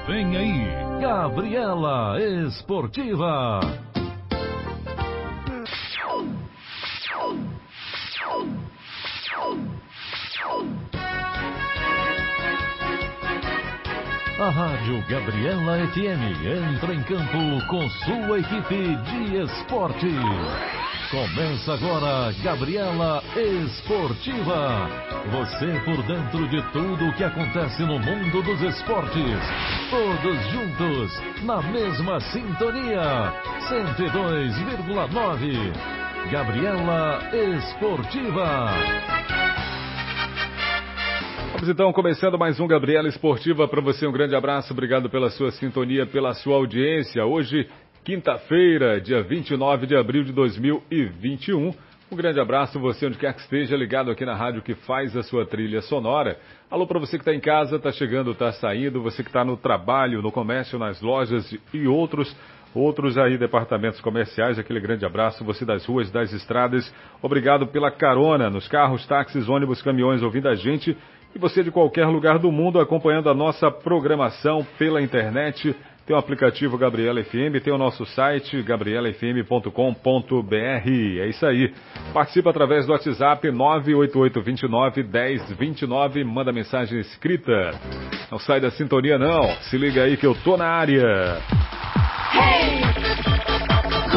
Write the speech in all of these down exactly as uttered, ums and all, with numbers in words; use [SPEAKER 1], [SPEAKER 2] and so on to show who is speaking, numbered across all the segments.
[SPEAKER 1] Vem aí, Gabriela Esportiva. A Rádio Gabriela F M entra em campo com sua equipe de esporte. Começa agora Gabriela Esportiva. Você por dentro de tudo o que acontece no mundo dos esportes. Todos juntos, na mesma sintonia. cento e dois vírgula nove. Gabriela Esportiva.
[SPEAKER 2] Vamos então começando mais um Gabriela Esportiva para você. Um grande abraço, obrigado pela sua sintonia, pela sua audiência. Hoje, quinta-feira, dia vinte e nove de abril de dois mil e vinte e um. Um grande abraço, você onde quer que esteja ligado aqui na rádio que faz a sua trilha sonora. Alô para você que está em casa, está chegando, está saindo, você que está no trabalho, no comércio, nas lojas e outros Outros aí, departamentos comerciais, aquele grande abraço, você das ruas, das estradas, obrigado pela carona nos carros, táxis, ônibus, caminhões, ouvindo a gente, e você de qualquer lugar do mundo acompanhando a nossa programação pela internet, tem o aplicativo Gabriela F M, tem o nosso site gabriela f m ponto com ponto b r, é isso aí, participa através do WhatsApp nove oito oito dois nove um zero dois nove, manda mensagem escrita, não sai da sintonia não, se liga aí que eu tô na área.
[SPEAKER 3] Hey! Uh,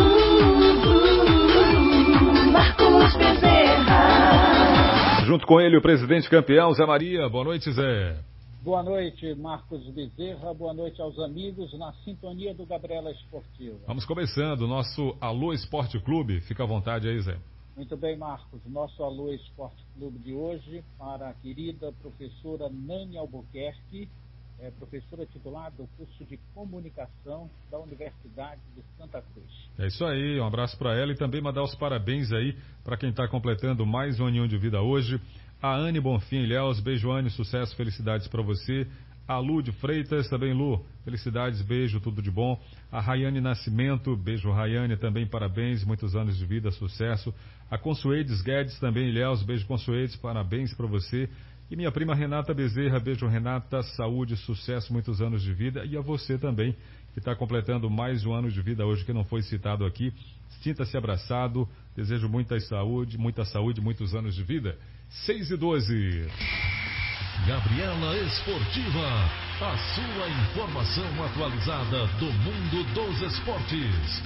[SPEAKER 3] uh, Marcos Bezerra.
[SPEAKER 2] Junto com ele, o presidente campeão, Zé Maria. Boa noite, Zé.
[SPEAKER 4] Boa noite, Marcos Bezerra. Boa noite aos amigos na sintonia do Gabriela Esportiva.
[SPEAKER 2] Vamos começando o nosso Alô Esporte Clube. Fica à vontade aí, Zé.
[SPEAKER 4] Muito bem, Marcos. Nosso Alô Esporte Clube de hoje para a querida professora Nani Albuquerque, é professora titular do curso de comunicação da Universidade de Santa Cruz.
[SPEAKER 2] É isso aí, um abraço para ela e também mandar os parabéns aí para quem está completando mais uma união de vida hoje. A Anne Bonfim Ilhéus, beijo Anne, sucesso, felicidades para você. A Lu de Freitas, também Lu, felicidades, beijo, tudo de bom. A Rayane Nascimento, beijo Rayane, também parabéns, muitos anos de vida, sucesso. A Consuedes Guedes, também Ilhéus, beijo Consuedes, parabéns para você. E minha prima Renata Bezerra, beijo Renata, saúde, sucesso, muitos anos de vida. E a você também, que está completando mais um ano de vida hoje, que não foi citado aqui. Sinta-se abraçado, desejo muita saúde, muita saúde, muitos anos de vida. seis e doze.
[SPEAKER 1] Gabriela Esportiva, a sua informação atualizada do mundo dos esportes.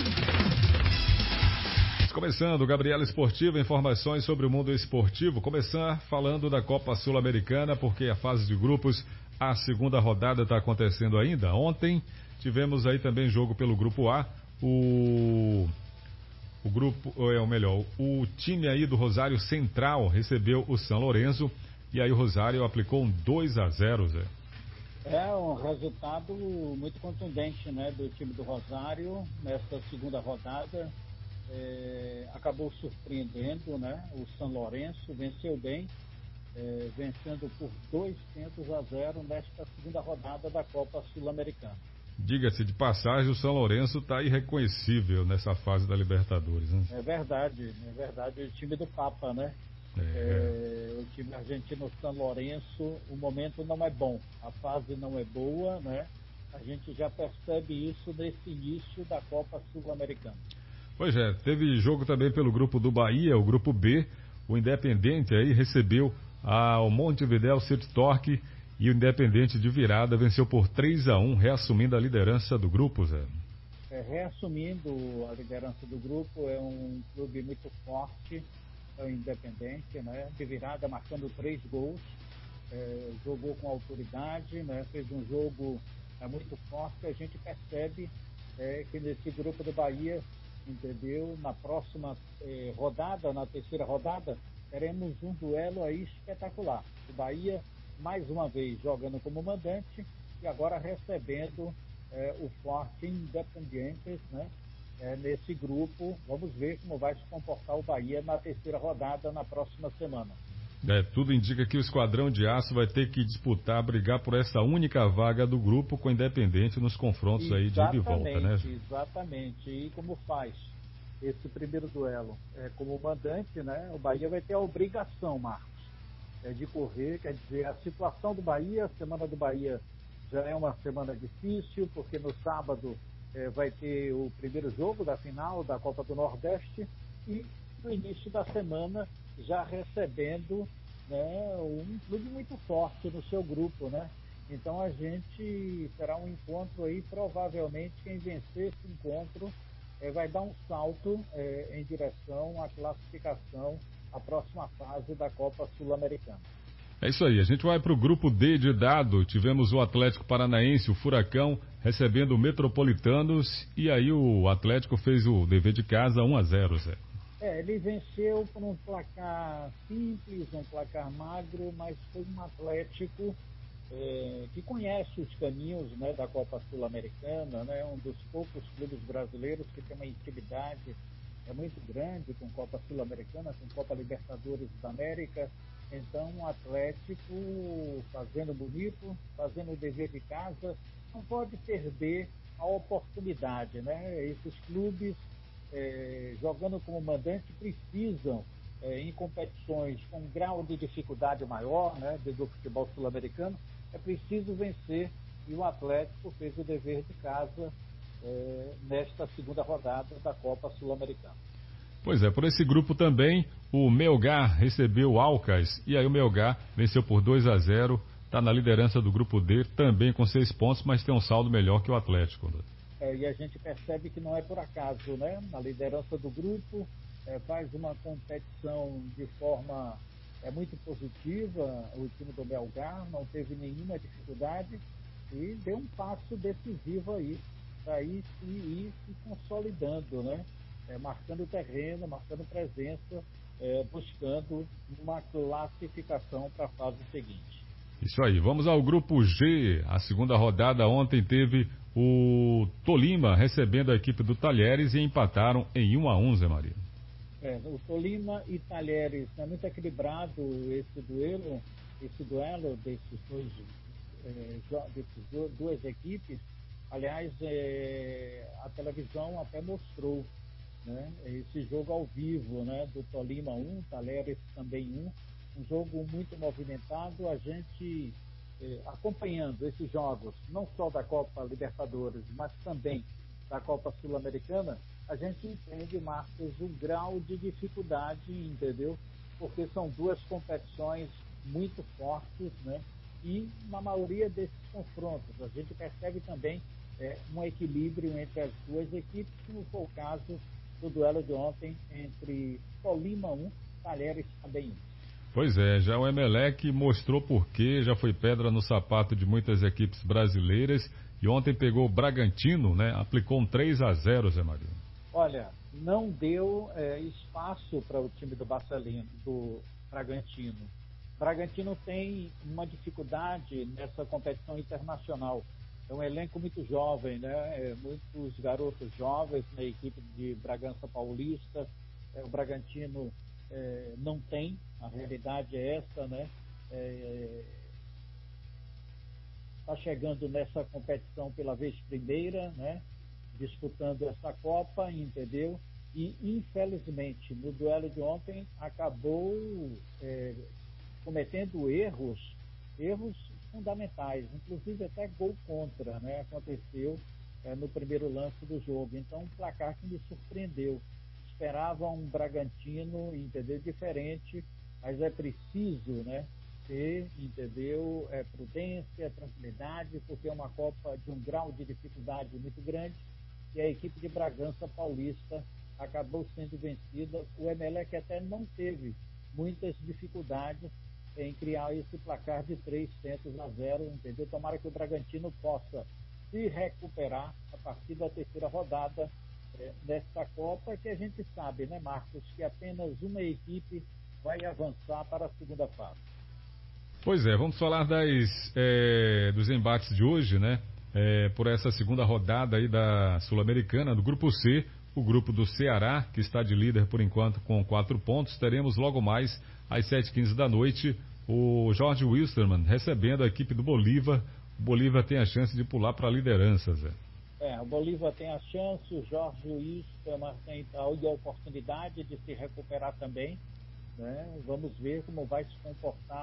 [SPEAKER 2] Começando, Gabriela Esportiva, informações sobre o mundo esportivo. Começar falando da Copa Sul-Americana, porque a fase de grupos, a segunda rodada está acontecendo ainda. Ontem tivemos aí também jogo pelo Grupo A. O, o grupo, ou é o melhor, o time aí do Rosário Central recebeu o São Lourenço e aí o Rosário aplicou um dois a zero, Zé.
[SPEAKER 4] É um resultado muito contundente, né, do time do Rosário nessa segunda rodada. É, acabou surpreendendo, né? O São Lourenço venceu bem, é, vencendo por dois tentos a zero nesta segunda rodada da Copa Sul-Americana.
[SPEAKER 2] Diga-se de passagem, o São Lourenço está irreconhecível nessa fase da Libertadores, né?
[SPEAKER 4] É verdade, é verdade, o time do Papa, né?
[SPEAKER 2] É.
[SPEAKER 4] É, o time argentino São Lourenço, o momento não é bom, a fase não é boa, né? A gente já percebe isso nesse início da Copa Sul-Americana.
[SPEAKER 2] Pois é, teve jogo também pelo grupo do Bahia, o grupo B, o Independente aí recebeu ao Montevidéu City Torque e o Independente de virada venceu por três a um, reassumindo a liderança do grupo, Zé.
[SPEAKER 4] É, reassumindo a liderança do grupo, é um clube muito forte, é o Independente, né? De virada, marcando três gols, é, jogou com autoridade, né? Fez um jogo é, muito forte, a gente percebe é, que nesse grupo do Bahia, entendeu? Na próxima eh, rodada, na terceira rodada, teremos um duelo aí espetacular. O Bahia, mais uma vez, jogando como mandante e agora recebendo eh, o forte Independiente, né? Eh, nesse grupo. Vamos ver como vai se comportar o Bahia na terceira rodada na próxima semana.
[SPEAKER 2] É, tudo indica que o Esquadrão de Aço vai ter que disputar, brigar por essa única vaga do grupo com o Independente nos confrontos aí de ida e volta, né?
[SPEAKER 4] Exatamente. E como faz esse primeiro duelo? É, como mandante, né? O Bahia vai ter a obrigação, Marcos, é, de correr. Quer dizer, a situação do Bahia, a semana do Bahia já é uma semana difícil, porque no sábado eh, vai ter o primeiro jogo da final da Copa do Nordeste e no início da semana já recebendo, né, um clube muito forte no seu grupo, né? Então a gente terá um encontro aí, provavelmente quem vencer esse encontro eh, vai dar um salto eh, em direção à classificação à próxima fase da Copa Sul-Americana.
[SPEAKER 2] É isso aí, a gente vai para o grupo D de dado, tivemos o Atlético Paranaense, o Furacão, recebendo o Metropolitanos, e aí o Atlético fez o dever de casa um a zero, Zé.
[SPEAKER 4] É, ele venceu por um placar simples, um placar magro, mas foi um Atlético é, que conhece os caminhos, né, da Copa Sul-Americana, né, um dos poucos clubes brasileiros que tem uma intimidade é muito grande com Copa Sul-Americana, com Copa Libertadores da América. Então, o Atlético fazendo bonito, fazendo o dever de casa, não pode perder a oportunidade, né? Esses clubes, eh, jogando como mandante, precisam, eh, em competições com um grau de dificuldade maior, né, do futebol sul-americano, é preciso vencer, e o Atlético fez o dever de casa eh, nesta segunda rodada da Copa Sul-Americana.
[SPEAKER 2] Pois é, por esse grupo também, o Melgar recebeu o Alcas, e aí o Melgar venceu por dois a zero, está na liderança do grupo D, também com seis pontos, mas tem um saldo melhor que o Atlético.
[SPEAKER 4] É, e a gente percebe que não é por acaso, né? Na liderança do grupo, é, faz uma competição de forma é, muito positiva, o time do Melgar não teve nenhuma dificuldade e deu um passo decisivo aí, para ir se, ir se consolidando, né? É, marcando terreno, marcando presença, é, buscando uma classificação para a fase seguinte.
[SPEAKER 2] Isso aí, vamos ao grupo G. A segunda rodada ontem teve o Tolima recebendo a equipe do Talheres e empataram em um a um, Zé Maria.
[SPEAKER 4] É, o Tolima e Talheres, é muito equilibrado esse duelo, esse duelo desses dois, é, desses duas equipes. Aliás, é, a televisão até mostrou, né, esse jogo ao vivo, né, do Tolima um, Talheres também um, um jogo muito movimentado, a gente eh, acompanhando esses jogos, não só da Copa Libertadores, mas também da Copa Sul-Americana, a gente entende, Marcos, o grau de dificuldade, entendeu? Porque são duas competições muito fortes, né? E na maioria desses confrontos, a gente percebe também eh, um equilíbrio entre as duas equipes, como foi o caso do duelo de ontem entre Tolima um, Talheres também um.
[SPEAKER 2] Pois é, já o Emelec mostrou por quê, já foi pedra no sapato de muitas equipes brasileiras e ontem pegou o Bragantino, né? Aplicou um três a zero, Zé Maria.
[SPEAKER 4] Olha, não deu é, espaço para o time do Barcelino, do Bragantino. Bragantino tem uma dificuldade nessa competição internacional. É um elenco muito jovem, né? É, muitos garotos jovens na equipe de Bragança Paulista. É, o Bragantino é, não tem, a realidade é essa, né? Está é, chegando nessa competição pela vez primeira, né? Disputando essa Copa, entendeu? E, infelizmente, no duelo de ontem, acabou é, cometendo erros, erros fundamentais, inclusive até gol contra, né? Aconteceu é, no primeiro lance do jogo. Então, um placar que me surpreendeu. Esperava um Bragantino, entendeu, diferente, mas é preciso, né, ter, entendeu, é, prudência, tranquilidade, porque é uma Copa de um grau de dificuldade muito grande e a equipe de Bragança Paulista acabou sendo vencida. O Emelec até não teve muitas dificuldades em criar esse placar de três tentos a zero, entendeu? Tomara que o Bragantino possa se recuperar a partir da terceira rodada é, desta Copa, que a gente sabe, né, Marcos, que apenas uma equipe vai avançar para a segunda fase.
[SPEAKER 2] Pois é, vamos falar das, é, dos embates de hoje, né? É, por essa segunda rodada aí da Sul-Americana, do Grupo C, o grupo do Ceará, que está de líder por enquanto com quatro pontos. Teremos logo mais, às sete e quinze da noite, o Jorge Wilstermann recebendo a equipe do Bolívar. O Bolívar tem a chance de pular para a liderança, Zé.
[SPEAKER 4] É, o Bolívar tem a chance, o Jorge Wilstermann tem a oportunidade de se recuperar também, né? Vamos ver como vai se comportar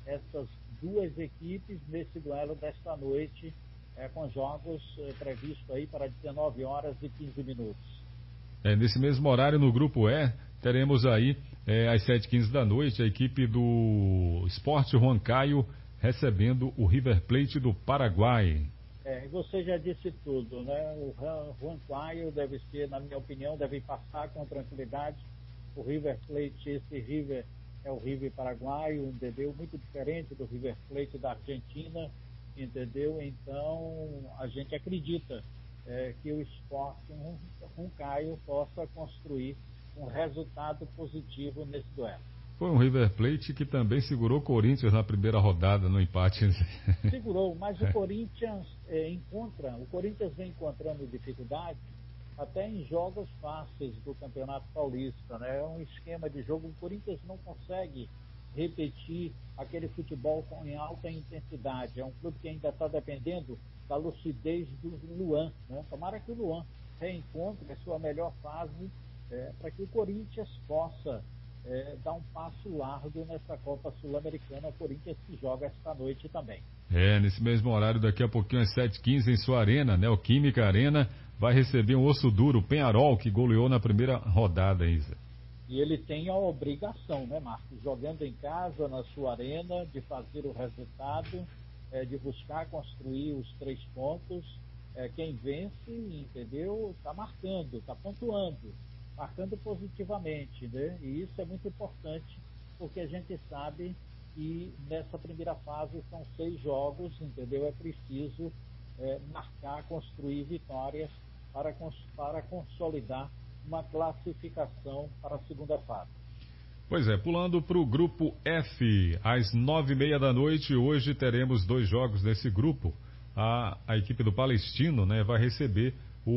[SPEAKER 4] essas duas equipes nesse duelo desta noite, é, com jogos é, previstos aí para dezenove horas e quinze minutos.
[SPEAKER 2] É, nesse mesmo horário, no grupo E, teremos aí, é, às sete e quinze da noite, a equipe do Sport Huancayo recebendo o River Plate do Paraguai.
[SPEAKER 4] É, e você já disse tudo, né? O Huancayo deve ser, na minha opinião, deve passar com tranquilidade. O River Plate, esse River é o River paraguaio, entendeu? Muito diferente do River Plate da Argentina, entendeu? Então, a gente acredita é, que o Sport Huancayo possa construir um resultado positivo nesse duelo.
[SPEAKER 2] Foi um River Plate que também segurou o Corinthians na primeira rodada, no empate.
[SPEAKER 4] Segurou, mas o Corinthians é, encontra, o Corinthians vem encontrando dificuldade até em jogos fáceis do Campeonato Paulista, né? É um esquema de jogo, o Corinthians não consegue repetir aquele futebol com, em alta intensidade. É um clube que ainda está dependendo da lucidez do Luan, né? Tomara que o Luan reencontre a sua melhor fase é, para que o Corinthians possa é, dar um passo largo nessa Copa Sul-Americana. O Corinthians que joga esta noite também.
[SPEAKER 2] É, nesse mesmo horário, daqui a pouquinho às sete e quinze em sua arena, né? O Química Arena vai receber um osso duro, o Peñarol, que goleou na primeira rodada, Isa.
[SPEAKER 4] E ele tem a obrigação, né, Marcos, jogando em casa, na sua arena, de fazer o resultado, é, de buscar construir os três pontos. É, quem vence, entendeu, está marcando, está pontuando, marcando positivamente, né? E isso é muito importante, porque a gente sabe que nessa primeira fase são seis jogos, entendeu? É preciso é, marcar, construir vitórias para, para consolidar uma classificação para a segunda fase.
[SPEAKER 2] Pois é, pulando para o grupo F, às nove e meia da noite, hoje teremos dois jogos nesse grupo. A, a equipe do Palestino, né, vai receber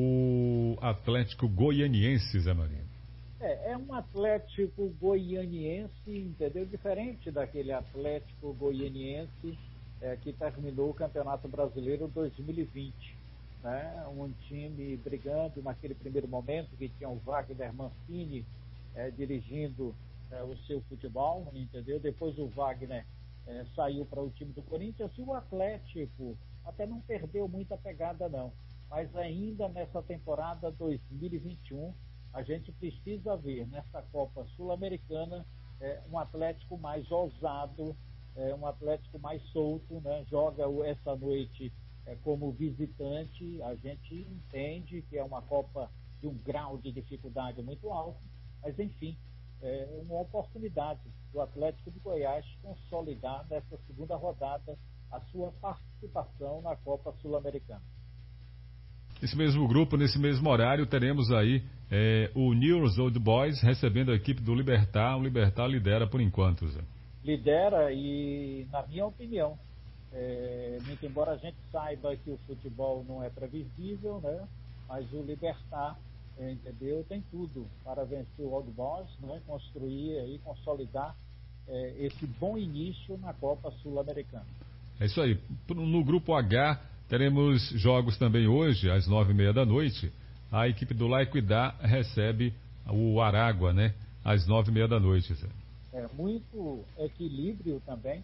[SPEAKER 2] o Atlético Goianiense, Zé Maria.
[SPEAKER 4] É, é um Atlético Goianiense, entendeu? Diferente daquele Atlético Goianiense é, que terminou o Campeonato Brasileiro dois mil e vinte. Né? Um time brigando naquele primeiro momento, que tinha o Wagner Mancini é, dirigindo é, o seu futebol, entendeu? Depois o Wagner é, saiu para o time do Corinthians e o Atlético até não perdeu muita pegada não, mas ainda nessa temporada dois mil e vinte e um a gente precisa ver nessa Copa Sul-Americana é, um Atlético mais ousado, é, um Atlético mais solto, né? Joga essa noite é, como visitante. A gente entende que é uma Copa de um grau de dificuldade muito alto, mas enfim, é uma oportunidade do Atlético de Goiás consolidar nessa segunda rodada a sua participação na Copa Sul-Americana.
[SPEAKER 2] Nesse mesmo grupo, nesse mesmo horário, teremos aí é, o Newell's Old Boys recebendo a equipe do Libertad. O Libertad lidera por enquanto, Zé.
[SPEAKER 4] Lidera e, na minha opinião, é, muito embora a gente saiba que o futebol não é previsível, né? Mas o Libertad, é, entendeu, tem tudo para vencer o Old Boys, né? Construir e consolidar é, esse bom início na Copa Sul-Americana.
[SPEAKER 2] É isso aí. No grupo H, teremos jogos também hoje, às nove e meia da noite. A equipe do La Equidad recebe o Aragua, né? Às nove e meia da noite, Zé.
[SPEAKER 4] É, muito equilíbrio também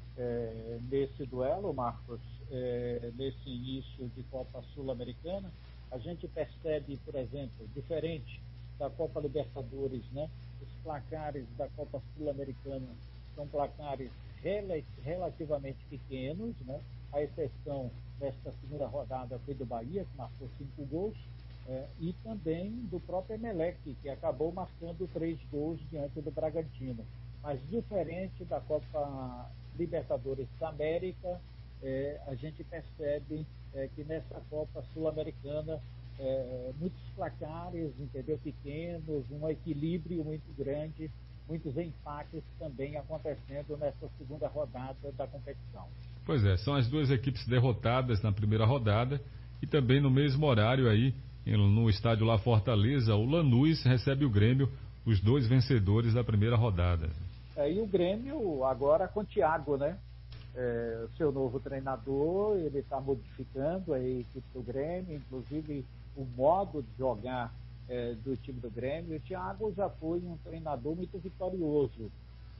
[SPEAKER 4] é, nesse duelo, Marcos, é, nesse início de Copa Sul-Americana. A gente percebe, por exemplo, diferente da Copa Libertadores, né? Os placares da Copa Sul-Americana são placares rel- relativamente pequenos, né? A exceção desta segunda rodada foi do Bahia, que marcou cinco gols, é, e também do próprio Emelec, que acabou marcando três gols diante do Bragantino. Mas diferente da Copa Libertadores da América, é, a gente percebe é, que nessa Copa Sul-Americana é, muitos placares, entendeu, pequenos, um equilíbrio muito grande, muitos empates também acontecendo nessa segunda rodada da competição.
[SPEAKER 2] Pois é, são as duas equipes derrotadas na primeira rodada e também no mesmo horário aí, no estádio La Fortaleza, o Lanús recebe o Grêmio, os dois vencedores da primeira rodada.
[SPEAKER 4] É, e o Grêmio agora com o Thiago, né? É, o seu novo treinador, ele está modificando a equipe do Grêmio, inclusive o modo de jogar é, do time do Grêmio. O Thiago já foi um treinador muito vitorioso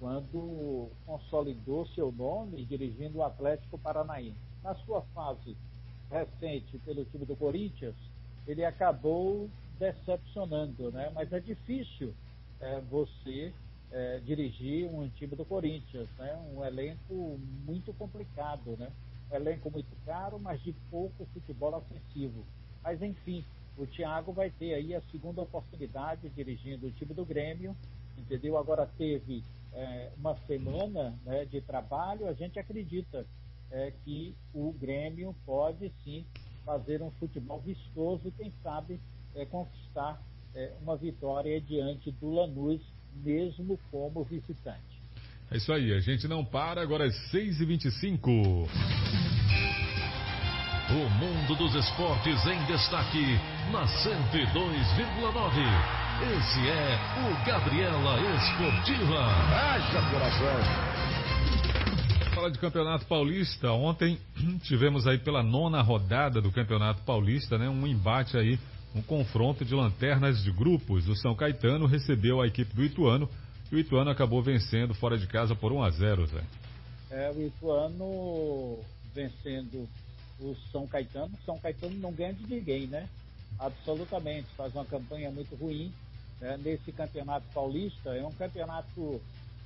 [SPEAKER 4] quando consolidou seu nome dirigindo o Atlético Paranaense. Na sua fase recente pelo time do Corinthians, ele acabou decepcionando, né? Mas é difícil é, você é, dirigir um time do Corinthians, né? Um elenco muito complicado, né? Um elenco muito caro, mas de pouco futebol ofensivo. Mas enfim, o Thiago vai ter aí a segunda oportunidade dirigindo o time do Grêmio, entendeu? Agora teve é, uma semana, né, de trabalho. A gente acredita é, que o Grêmio pode sim fazer um futebol vistoso e quem sabe é, conquistar é, uma vitória diante do Lanús, mesmo como visitante.
[SPEAKER 2] É isso aí, a gente não para, agora é seis e vinte e cinco.
[SPEAKER 1] O mundo dos esportes em destaque na cento e dois vírgula nove. Esse é o Gabriela Esportiva.
[SPEAKER 5] Haja coração.
[SPEAKER 2] Fala de Campeonato Paulista. Ontem tivemos aí pela nona rodada do Campeonato Paulista, né, um embate aí, um confronto de lanternas de grupos. O São Caetano recebeu a equipe do Ituano e o Ituano acabou vencendo fora de casa por um a zero, Zé.
[SPEAKER 4] É, o Ituano vencendo o São Caetano. São Caetano não ganha de ninguém, né? Absolutamente, faz uma campanha muito ruim, né, nesse Campeonato Paulista. É um campeonato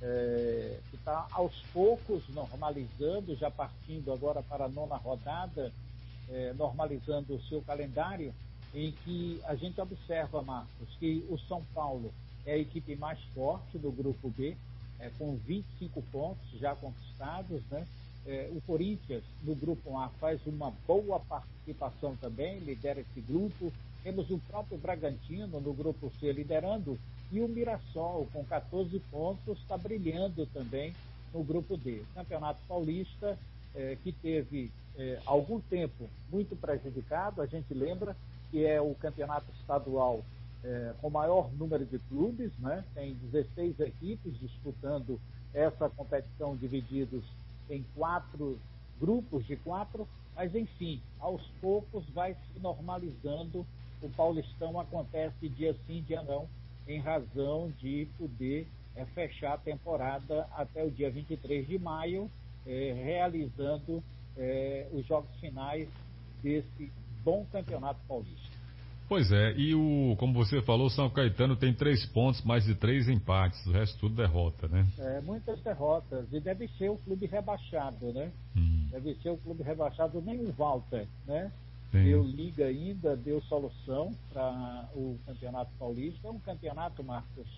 [SPEAKER 4] é, que está aos poucos normalizando, já partindo agora para a nona rodada, é, normalizando o seu calendário, em que a gente observa, Marcos, que o São Paulo é a equipe mais forte do Grupo B, é, com vinte e cinco pontos já conquistados, né? É, o Corinthians, no Grupo A, faz uma boa participação também, lidera esse grupo. Temos o próprio Bragantino no Grupo C liderando, e o Mirassol, com quatorze pontos, está brilhando também no Grupo D. Campeonato Paulista, é, que teve é, algum tempo muito prejudicado. A gente lembra que é o campeonato estadual é, com maior número de clubes, né? Tem dezesseis equipes disputando essa competição, divididos em quatro grupos de quatro, mas enfim, aos poucos vai se normalizando. O Paulistão acontece dia sim, dia não, em razão de poder é, fechar a temporada até o dia vinte e três de maio, é, realizando é, os jogos finais desse bom campeonato paulista.
[SPEAKER 2] Pois é, e o, como você falou, o São Caetano tem três pontos, mais de três empates, o resto tudo derrota, né?
[SPEAKER 4] É, muitas derrotas, e deve ser o clube rebaixado, né?
[SPEAKER 2] Hum.
[SPEAKER 4] Deve ser o clube rebaixado, nem o Walter, né?
[SPEAKER 2] Sim.
[SPEAKER 4] Deu liga ainda, deu solução para o Campeonato Paulista. É um campeonato, Marcos,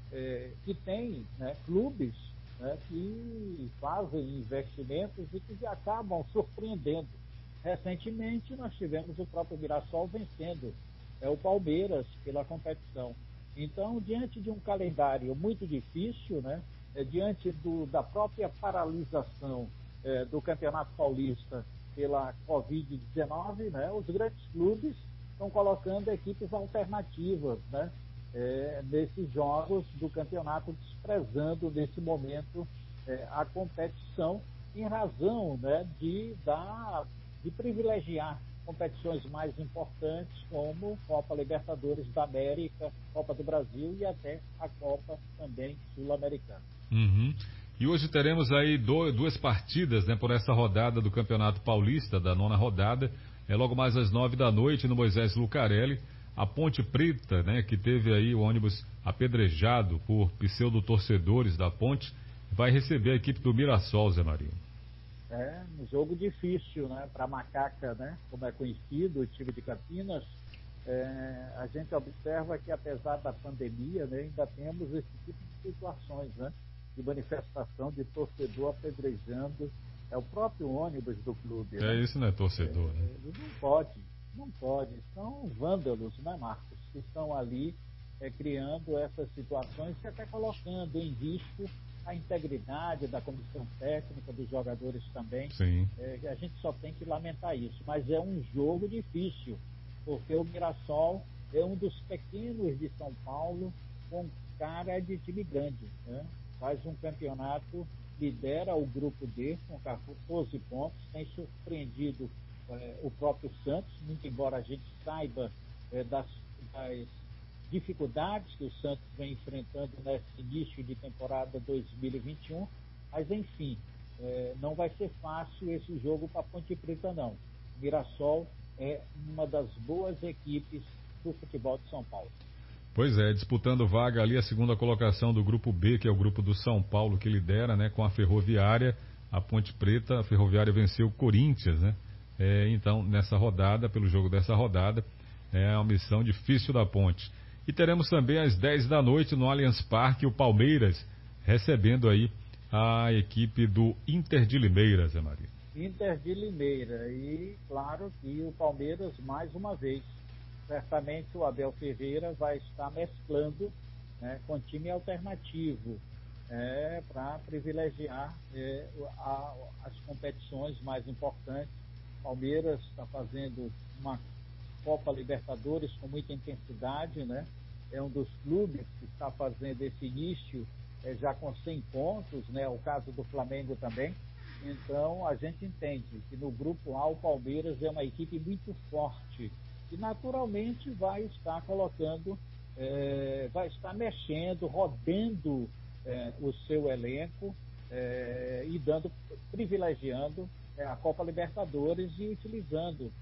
[SPEAKER 4] é, que tem, né, clubes, né, que fazem investimentos e que acabam surpreendendo. Recentemente nós tivemos o próprio Mirassol vencendo é o Palmeiras pela competição. Então, diante de um calendário muito difícil, né, é, diante do, da própria paralisação é, do Campeonato Paulista pela covid dezenove, né, os grandes clubes estão colocando equipes alternativas, né, é, nesses jogos do campeonato, desprezando nesse momento é, a competição, em razão, né, de, da, de privilegiar competições mais importantes, como Copa Libertadores da América, Copa do Brasil e até a Copa também sul-americana.
[SPEAKER 2] Uhum. E hoje teremos aí do, duas partidas, né, por essa rodada do Campeonato Paulista, da nona rodada. É logo mais às nove da noite no Moisés Lucarelli. A Ponte Preta, né, que teve aí o ônibus apedrejado por pseudo-torcedores da Ponte, vai receber a equipe do Mirassol, Zé Maria.
[SPEAKER 4] É um jogo difícil, né, para Macaca, né, como é conhecido, o time de Campinas. É, a gente observa que, apesar da pandemia, né, ainda temos esse tipo de situações, né, de manifestação de torcedor apedrejando é o próprio ônibus do clube.
[SPEAKER 2] É,
[SPEAKER 4] né?
[SPEAKER 2] isso não é torcedor,
[SPEAKER 4] é,
[SPEAKER 2] né?
[SPEAKER 4] Não pode, não pode. São vândalos, né, Marcos, que estão ali é, criando essas situações e até colocando em risco a integridade da comissão técnica, dos jogadores também.
[SPEAKER 2] Sim.
[SPEAKER 4] É, a gente só tem que lamentar isso, mas é um jogo difícil, porque o Mirassol é um dos pequenos de São Paulo com cara de time grande, né? Faz um campeonato, lidera o grupo D com quatorze pontos, tem surpreendido é, o próprio Santos, muito embora a gente saiba é, das, das dificuldades que o Santos vem enfrentando nesse início de temporada dois mil e vinte e um, mas enfim, é, não vai ser fácil esse jogo para Ponte Preta não. Mirassol é uma das boas equipes do futebol de São Paulo.
[SPEAKER 2] Pois é, disputando vaga ali a segunda colocação do grupo B, que é o grupo do São Paulo, que lidera, né, com a Ferroviária, a Ponte Preta. A Ferroviária venceu o Corinthians, né? É, então, nessa rodada, pelo jogo dessa rodada, é uma missão difícil da Ponte. E teremos também às dez da noite no Allianz Parque o Palmeiras recebendo aí a equipe do Inter de Limeira, Zé Maria.
[SPEAKER 4] Inter de Limeira, e claro que o Palmeiras, mais uma vez, certamente o Abel Ferreira vai estar mesclando, né, com time alternativo, é, para privilegiar é, a, as competições mais importantes. O Palmeiras está fazendo uma Copa Libertadores com muita intensidade, né? É um dos clubes que está fazendo esse início é, já com cem pontos, né? O caso do Flamengo também. Então a gente entende que no grupo A o Palmeiras é uma equipe muito forte e naturalmente vai estar colocando, é, vai estar mexendo, rodando é, o seu elenco é, e dando, privilegiando é, a Copa Libertadores e utilizando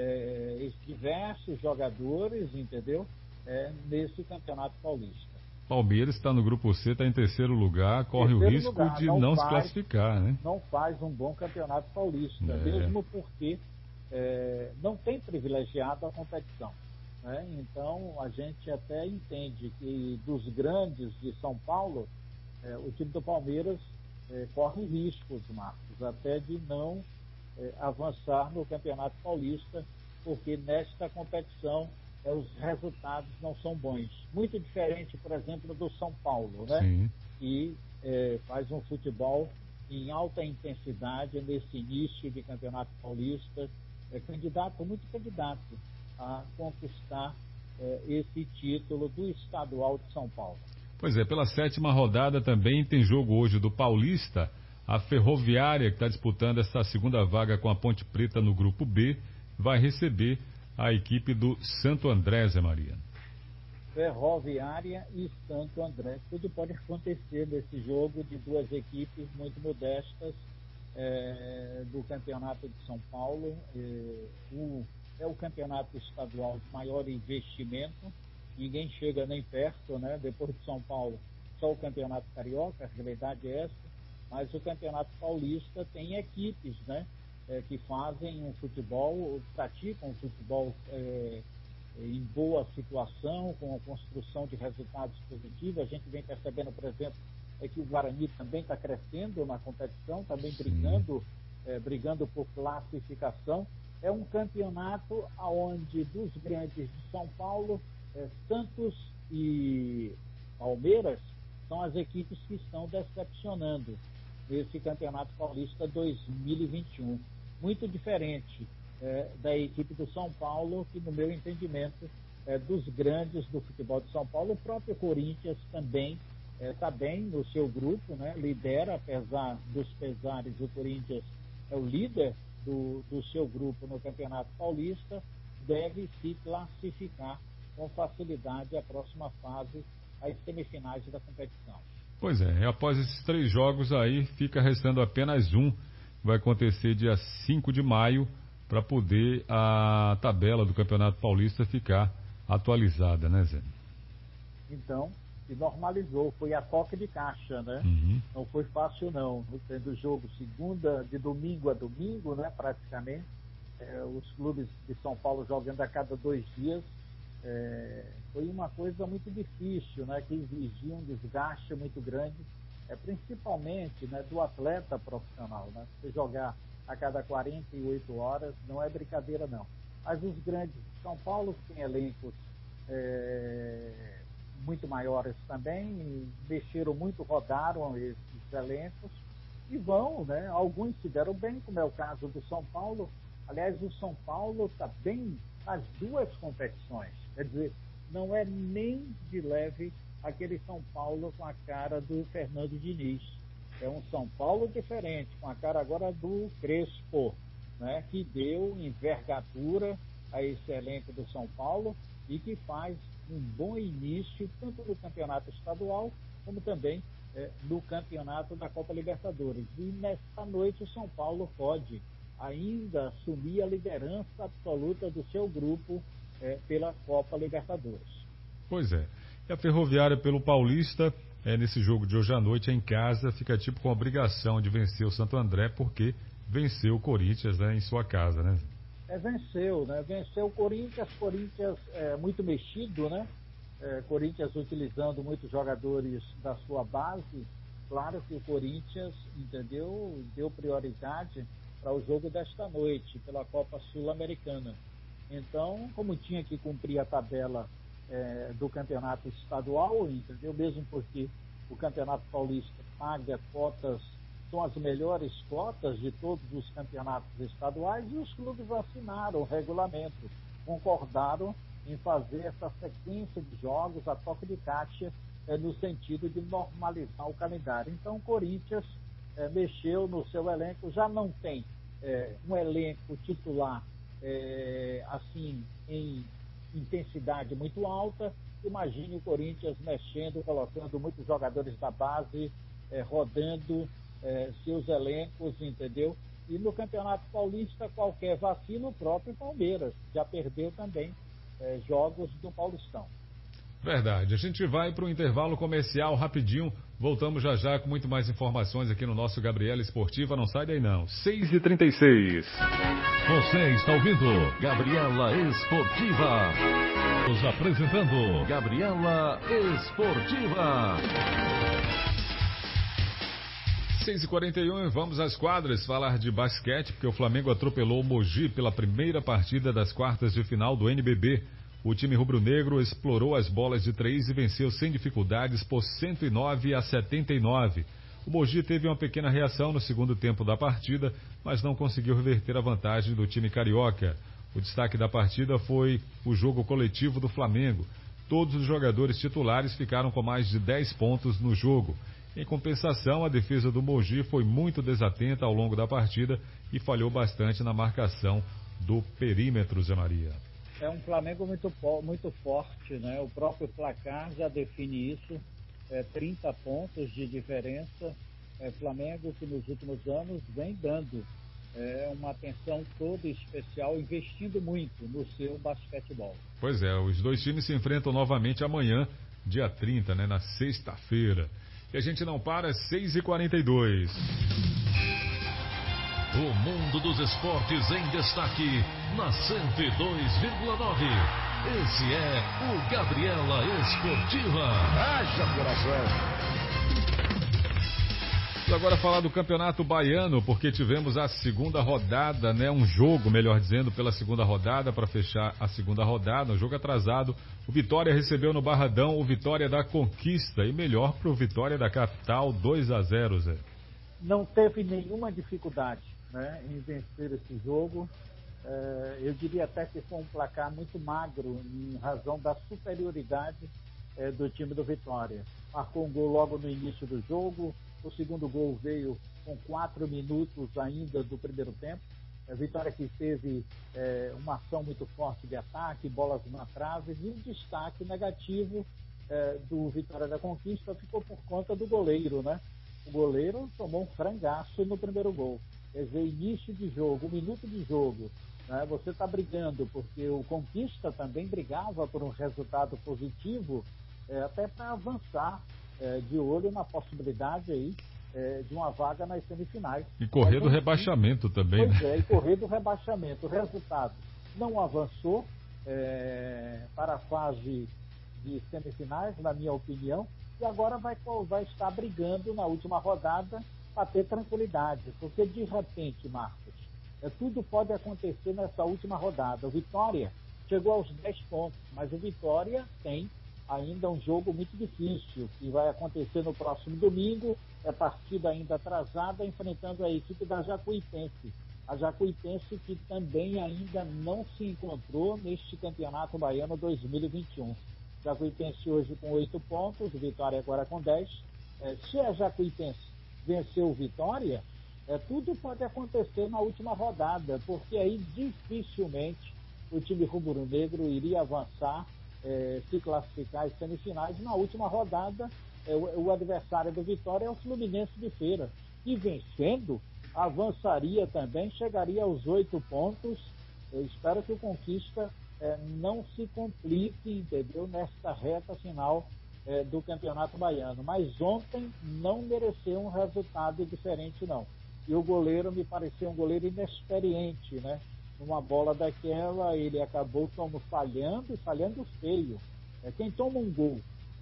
[SPEAKER 4] é, diversos jogadores, entendeu? É, nesse Campeonato Paulista.
[SPEAKER 2] Palmeiras está no grupo C, está em terceiro lugar, corre terceiro o risco lugar, de não, não faz, se classificar, né?
[SPEAKER 4] Não faz um bom Campeonato Paulista, é. mesmo porque é, não tem privilegiado a competição, né? Então a gente até entende que dos grandes de São Paulo, é, o time do Palmeiras é, corre riscos, Marcos, até de não é, avançar no Campeonato Paulista, porque nesta competição é, os resultados não são bons. Muito diferente, por exemplo, do São Paulo, né?
[SPEAKER 2] Sim.
[SPEAKER 4] E é, faz um futebol em alta intensidade nesse início de Campeonato Paulista, é candidato, muito candidato a conquistar é, esse título do Estadual de São Paulo.
[SPEAKER 2] Pois é, pela sétima rodada também tem jogo hoje do Paulista. A Ferroviária, que está disputando essa segunda vaga com a Ponte Preta no grupo B, vai receber a equipe do Santo André, Zé Maria.
[SPEAKER 4] Ferroviária e Santo André. Tudo pode acontecer nesse jogo de duas equipes muito modestas é, do Campeonato de São Paulo. É, o, é o campeonato estadual de maior investimento. Ninguém chega nem perto, né? Depois de São Paulo, só o Campeonato Carioca, a realidade é essa. Mas o Campeonato Paulista tem equipes, né? É, que fazem um futebol, praticam um futebol é, em boa situação, com a construção de resultados positivos. A gente vem percebendo, por exemplo, é que o Guarani também está crescendo na competição, também brigando, é, brigando por classificação. É um campeonato onde dos grandes de São Paulo, é, Santos e Palmeiras são as equipes que estão decepcionando nesse Campeonato Paulista dois mil e vinte e um. Muito diferente é, da equipe do São Paulo, que no meu entendimento é dos grandes do futebol de São Paulo. O próprio Corinthians também está é, bem no seu grupo, né? Lidera, apesar dos pesares, o Corinthians é o líder do, do seu grupo no Campeonato Paulista, deve se classificar com facilidade à próxima fase, às semifinais da competição.
[SPEAKER 2] Pois é, após esses três jogos aí, fica restando apenas um. Vai acontecer dia cinco de maio, para poder a tabela do Campeonato Paulista ficar atualizada, né, Zé?
[SPEAKER 4] Então, se normalizou, foi a toque de caixa, né?
[SPEAKER 2] Uhum.
[SPEAKER 4] Não foi fácil, não. Tendo jogo segunda, de domingo a domingo, né, praticamente. É, os clubes de São Paulo jogando a cada dois dias. É, foi uma coisa muito difícil, né, que exigia um desgaste muito grande, é, principalmente, né, do atleta profissional, né? Você jogar a cada quarenta e oito horas não é brincadeira, não. Mas os grandes de São Paulo têm elencos é, muito maiores também, mexeram muito, rodaram esses elencos e vão, né? Alguns se deram bem, como é o caso do São Paulo. Aliás, o São Paulo está bem nas duas competições. Quer dizer, não é nem de leve aquele São Paulo com a cara do Fernando Diniz. É um São Paulo diferente, com a cara agora do Crespo, né, que deu envergadura a esse elenco do São Paulo e que faz um bom início tanto no campeonato estadual como também eh, no campeonato da Copa Libertadores. E nesta noite o São Paulo pode ainda assumir a liderança absoluta do seu grupo eh, pela Copa Libertadores.
[SPEAKER 2] Pois é. E a Ferroviária pelo Paulista, é, nesse jogo de hoje à noite em casa, fica tipo com a obrigação de vencer o Santo André, porque venceu o Corinthians, né, em sua casa, né?
[SPEAKER 4] É, venceu, né? Venceu o Corinthians, Corinthians é, muito mexido, né? É, Corinthians utilizando muitos jogadores da sua base. Claro que o Corinthians, entendeu, deu prioridade para o jogo desta noite, pela Copa Sul-Americana. Então, como tinha que cumprir a tabela é, do campeonato estadual, entendeu? Mesmo porque o Campeonato Paulista paga cotas, são as melhores cotas de todos os campeonatos estaduais, e os clubes assinaram o regulamento, concordaram em fazer essa sequência de jogos a toque de caixa, é, no sentido de normalizar o calendário. Então o Corinthians é, mexeu no seu elenco, já não tem é, um elenco titular é, assim em intensidade muito alta. Imagine o Corinthians mexendo, colocando muitos jogadores da base, é, rodando é, seus elencos, entendeu? E no Campeonato Paulista, qualquer vacilo, o próprio Palmeiras já perdeu também é, jogos do Paulistão.
[SPEAKER 2] Verdade. A gente vai para o intervalo comercial rapidinho. Voltamos já já com muito mais informações aqui no nosso Gabriela Esportiva. Não sai daí não. seis e trinta e seis.
[SPEAKER 1] Você está ouvindo Gabriela Esportiva. Nos apresentando Gabriela Esportiva.
[SPEAKER 2] seis e quarenta e um, vamos às quadras falar de basquete, porque o Flamengo atropelou o Mogi pela primeira partida das quartas de final do N B B. O time rubro-negro explorou as bolas de três e venceu sem dificuldades por cento e nove a setenta e nove. O Mogi teve uma pequena reação no segundo tempo da partida, mas não conseguiu reverter a vantagem do time carioca. O destaque da partida foi o jogo coletivo do Flamengo. Todos os jogadores titulares ficaram com mais de dez pontos no jogo. Em compensação, a defesa do Mogi foi muito desatenta ao longo da partida e falhou bastante na marcação do perímetro, Zé Maria.
[SPEAKER 4] É um Flamengo muito, muito forte, né? O próprio placar já define isso, é, trinta pontos de diferença. É, Flamengo que nos últimos anos vem dando é, uma atenção toda especial, investindo muito no seu basquetebol.
[SPEAKER 2] Pois é, os dois times se enfrentam novamente amanhã, dia trinta, né? Na sexta-feira. E a gente não para, seis e quarenta e dois.
[SPEAKER 1] O mundo dos esportes em destaque na cento e dois vírgula nove. Esse é o Gabriela Esportiva.
[SPEAKER 5] Haja coração.
[SPEAKER 2] Agora falar do Campeonato Baiano, porque tivemos a segunda rodada, né? Um jogo, melhor dizendo, pela segunda rodada, para fechar a segunda rodada, um jogo atrasado. O Vitória recebeu no Barradão o Vitória da Conquista, e melhor para o Vitória da Capital, dois a zero, Zé.
[SPEAKER 4] Não teve nenhuma dificuldade, né, em vencer esse jogo. É, eu diria até que foi um placar muito magro, em razão da superioridade é, do time do Vitória. Marcou um gol logo no início do jogo. O segundo gol veio com quatro minutos ainda do primeiro tempo. A Vitória que teve é, uma ação muito forte de ataque, bolas na trave, e o destaque negativo é, do Vitória da Conquista ficou por conta do goleiro, né? O goleiro tomou um frangaço no primeiro gol. Quer dizer, início de jogo, um minuto de jogo, né? Você está brigando, porque o Conquista também brigava por um resultado positivo, é, até para avançar É, de olho na possibilidade aí é, de uma vaga nas semifinais.
[SPEAKER 2] E correr
[SPEAKER 4] Mas,
[SPEAKER 2] do rebaixamento também,
[SPEAKER 4] pois
[SPEAKER 2] né?
[SPEAKER 4] é, e correr do rebaixamento. O resultado não avançou é, para a fase de semifinais, na minha opinião, e agora vai, vai estar brigando na última rodada para ter tranquilidade, porque de repente, Marcos, é, tudo pode acontecer nessa última rodada. O Vitória chegou aos dez pontos, mas o Vitória tem ainda um jogo muito difícil, que vai acontecer no próximo domingo, é partida ainda atrasada, enfrentando a equipe da Jacuipense. A Jacuipense que também ainda não se encontrou neste Campeonato Baiano dois mil e vinte e um. Jacuipense hoje com oito pontos, Vitória agora com dez. É, se a Jacuipense vencer o Vitória, é, tudo pode acontecer na última rodada, porque aí dificilmente o time rubro-negro iria avançar, é, se classificar às semifinais. Na última rodada, é, o, o adversário do Vitória é o Fluminense de Feira, e vencendo, avançaria também, chegaria aos oito pontos. Eu espero que o Conquista é, não se complique, entendeu, nesta reta final é, do Campeonato Baiano. Mas ontem não mereceu um resultado diferente, não. E o goleiro me pareceu um goleiro inexperiente, né? Numa bola daquela, ele acabou como falhando, e falhando feio. É, quem toma um gol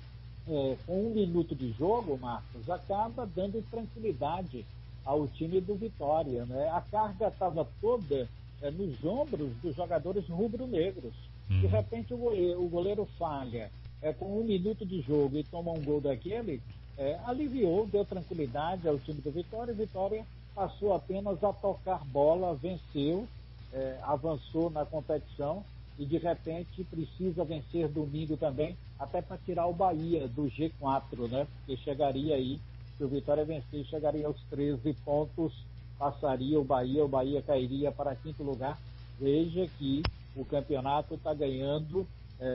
[SPEAKER 4] é, com um minuto de jogo, Marcos, acaba dando tranquilidade ao time do Vitória, né? A carga estava toda é, nos ombros dos jogadores rubro-negros.
[SPEAKER 2] Hum.
[SPEAKER 4] De repente o goleiro, o goleiro falha é, com um minuto de jogo e toma um gol daquele, é, aliviou, deu tranquilidade ao time do Vitória. Vitória passou apenas a tocar bola, venceu, é, avançou na competição e de repente precisa vencer domingo também, até para tirar o Bahia do G quatro, né? Porque chegaria aí, se o Vitória vencer, chegaria aos treze pontos, passaria o Bahia, o Bahia cairia para quinto lugar. Veja que o campeonato está ganhando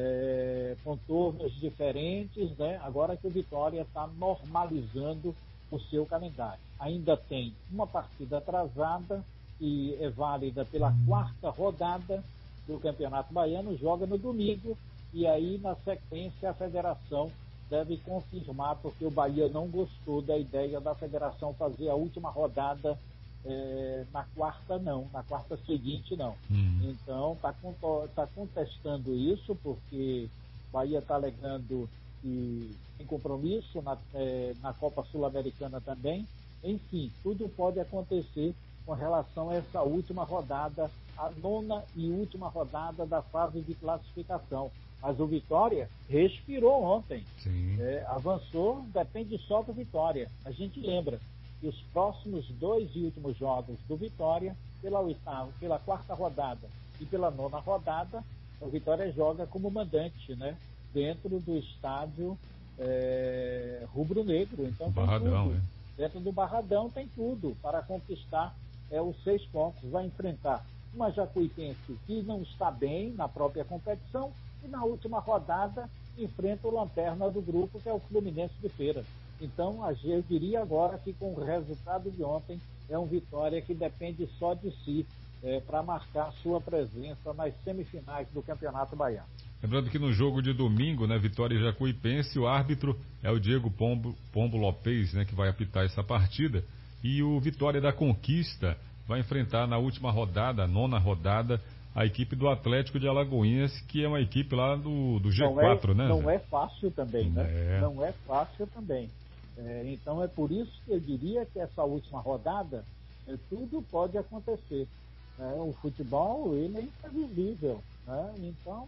[SPEAKER 4] é, contornos diferentes, né? Agora que o Vitória está normalizando o seu calendário. Ainda tem uma partida atrasada e é válida pela quarta rodada do Campeonato Baiano, joga no domingo, e aí na sequência a federação deve confirmar, porque o Bahia não gostou da ideia da federação fazer a última rodada é, na quarta não, na quarta seguinte não.
[SPEAKER 2] Uhum.
[SPEAKER 4] Então está tá contestando isso, porque o Bahia está alegando que tem compromisso na, é, na Copa Sul-Americana também. Enfim, tudo pode acontecer com relação a essa última rodada, a nona e última rodada da fase de classificação. Mas o Vitória respirou ontem, é, avançou, depende só do Vitória. A gente lembra que os próximos dois e últimos jogos do Vitória, pela oitava, pela quarta rodada e pela nona rodada, o Vitória joga como mandante, né? Dentro do estádio é, rubro-negro. Então tem
[SPEAKER 2] Barradão,
[SPEAKER 4] tudo.
[SPEAKER 2] né?
[SPEAKER 4] Dentro do Barradão tem tudo para conquistar é, os seis pontos. Vai enfrentar uma Jacuipense que não está bem na própria competição, e na última rodada enfrenta o lanterna do grupo, que é o Fluminense de Feira. Então, eu diria agora que com o resultado de ontem, é um Vitória que depende só de si é, para marcar sua presença nas semifinais do Campeonato Baiano.
[SPEAKER 2] Lembrando que no jogo de domingo, né, Vitória e Jacuipense, o árbitro é o Diego Pombo, Pombo Lopes, né, que vai apitar essa partida, e o Vitória da Conquista vai enfrentar na última rodada, a nona rodada, a equipe do Atlético de Alagoinhas, que é uma equipe lá do, do G quatro,
[SPEAKER 4] não é,
[SPEAKER 2] né?
[SPEAKER 4] Não é fácil também, né?
[SPEAKER 2] É.
[SPEAKER 4] Não é fácil também. É, então é por isso que eu diria que essa última rodada, é, tudo pode acontecer. É, o futebol, ele é imprevisível, né? Então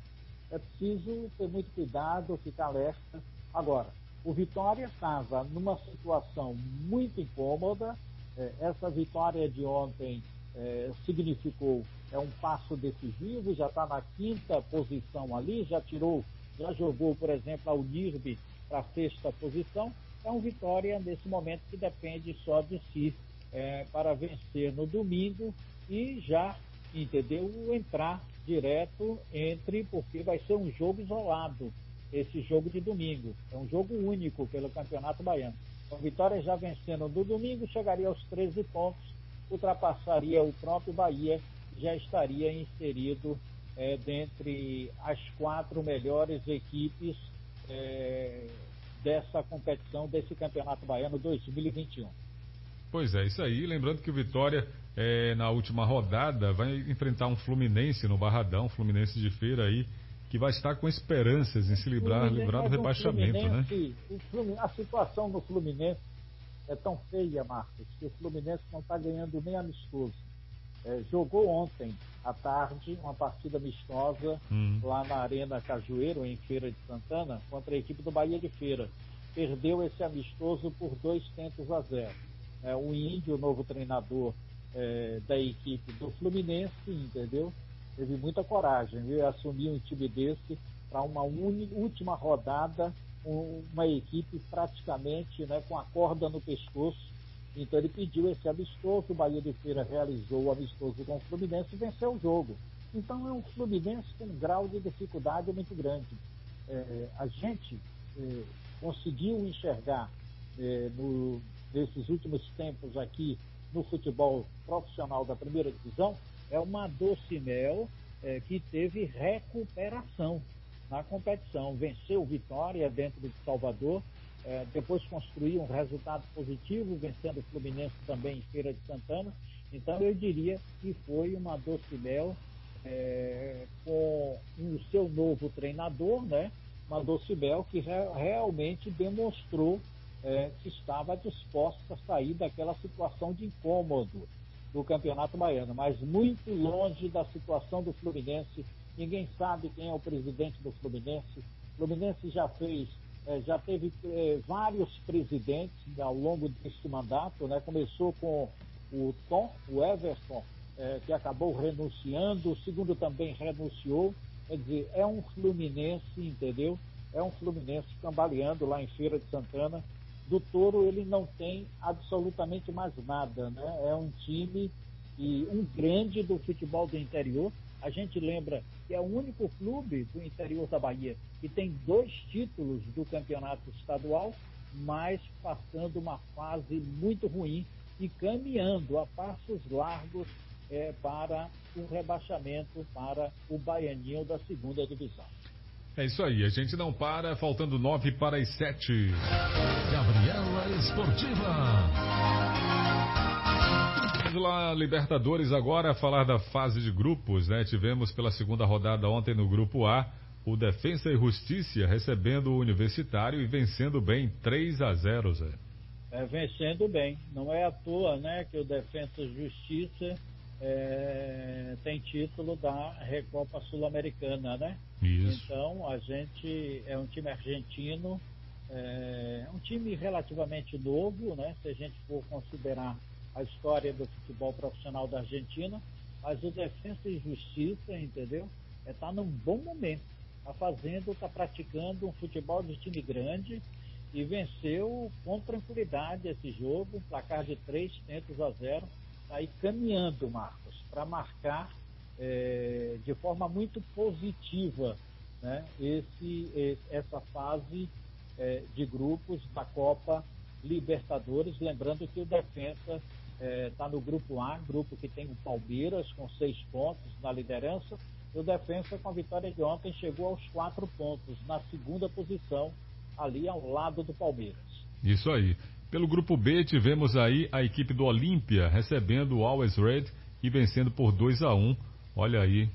[SPEAKER 4] é preciso ter muito cuidado, ficar alerta. Agora, o Vitória estava numa situação muito incômoda. É, essa vitória de ontem é, significou é um passo decisivo, já está na quinta posição ali, já tirou, já jogou, por exemplo, a Unirb para a sexta posição. É um Vitória nesse momento que depende só de si é, para vencer no domingo e já, entendeu, entrar direto entre, porque vai ser um jogo isolado, esse jogo de domingo. É um jogo único pelo Campeonato Baiano. Então, Vitória já vencendo no domingo, chegaria aos treze pontos, ultrapassaria o próprio Bahia, já estaria inserido é, dentre as quatro melhores equipes é, dessa competição, desse Campeonato Baiano dois mil e vinte e um.
[SPEAKER 2] Pois é, isso aí. Lembrando que o Vitória, é, na última rodada, vai enfrentar um Fluminense no Barradão, Fluminense de Feira aí, que vai estar com esperanças em se livrar, livrar do rebaixamento, né?
[SPEAKER 4] O Fluminense, a situação do Fluminense é tão feia, Marcos, que o Fluminense não está ganhando nem amistoso. É, jogou ontem à tarde uma partida amistosa hum. lá na Arena Cajueiro, em Feira de Santana, contra a equipe do Bahia de Feira. Perdeu esse amistoso por dois tentos a zero. É, o Índio, o novo treinador é, da equipe do Fluminense, entendeu? Teve muita coragem, viu? Assumir um time desse para uma uni, última rodada, um, uma equipe praticamente, né, com a corda no pescoço. Então ele pediu esse amistoso, o Bahia de Feira realizou o amistoso com o Fluminense e venceu o jogo. Então é um Fluminense com um grau de dificuldade muito grande. É, a gente é, conseguiu enxergar é, no, nesses últimos tempos aqui no futebol profissional da primeira divisão, é uma Docimel é, que teve recuperação na competição. Venceu Vitória dentro de Salvador, é, depois construiu um resultado positivo, vencendo o Fluminense também em Feira de Santana. Então eu diria que foi uma Docimel é, com o seu novo treinador, né? Uma Docimel que re- realmente demonstrou é, que estava disposta a sair daquela situação de incômodo do Campeonato Baiano, mas muito longe da situação do Fluminense. Ninguém sabe quem é o presidente do Fluminense. O Fluminense já fez, é, já teve é, vários presidentes ao longo deste mandato, né? Começou com o Tom, o Everton, é, que acabou renunciando, o segundo também renunciou. Quer dizer, é um Fluminense, entendeu? É um Fluminense cambaleando lá em Feira de Santana. Do Touro ele não tem absolutamente mais nada, né? É um time e um grande do futebol do interior. A gente lembra que é o único clube do interior da Bahia que tem dois títulos do campeonato estadual, mas passando uma fase muito ruim e caminhando a passos largos é, para o rebaixamento para o Baianinho da segunda divisão.
[SPEAKER 2] É isso aí, a gente não para, faltando nove para as sete.
[SPEAKER 1] Gabriela Esportiva.
[SPEAKER 2] Vamos lá, Libertadores agora, falar da fase de grupos, né? Tivemos pela segunda rodada ontem no grupo A, o Defensa e Justiça recebendo o Universitário e vencendo bem três a zero, Zé.
[SPEAKER 4] É, vencendo bem. Não é à toa, né, que o Defensa e Justiça é, tem título da Recopa Sul-Americana, né?
[SPEAKER 2] Isso.
[SPEAKER 4] Então, a gente é um time argentino, é um time relativamente novo, né? Se a gente for considerar a história do futebol profissional da Argentina, mas o Defensa e Justiça, entendeu? Está é, num bom momento, está fazendo, está praticando um futebol de time grande e venceu com tranquilidade esse jogo, placar de três tentos a zero, está aí caminhando, Marcos, para marcar é, de forma muito positiva, né, esse, essa fase é, de grupos da Copa Libertadores. Lembrando que o Defensa está é, no grupo A, grupo que tem o Palmeiras com seis pontos na liderança, e o Defensa, com a vitória de ontem, chegou aos quatro pontos, na segunda posição, ali ao lado do Palmeiras.
[SPEAKER 2] Isso aí. Pelo grupo B, tivemos aí a equipe do Olímpia recebendo o Always Red e vencendo por dois a um. Olha aí.